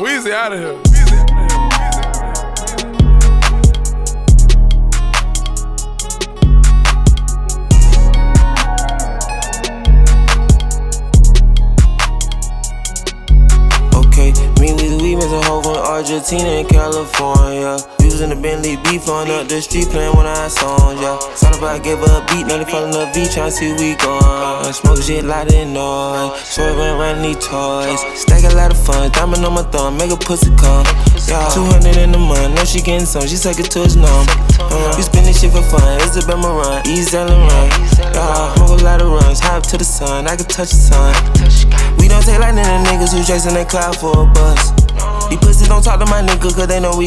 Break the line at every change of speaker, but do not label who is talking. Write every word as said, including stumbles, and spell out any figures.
Weezy out of here.
Okay, me with we miss a hoe from Argentina and California. We was in the Bentley beef, flowing up the street, playing one of our songs, yeah. Thought about I gave her a beat, now they falling up V, tryna see we going. Smoke shit, loud and noise, swerving around these toys. Stack a lot of fun, diamond on my thumb, make a pussy come. Yeah, two hundred in the month, know she getting some, she suck it to his numb. Uh, we spend this shit for fun, it's a Bama run, East Allen run. Yeah, smoke a lot of runs, high up to the sun, I can touch the sun. We don't take like none of niggas who chasing that cloud for a bus. These pussies don't talk to my nigga, cause they know we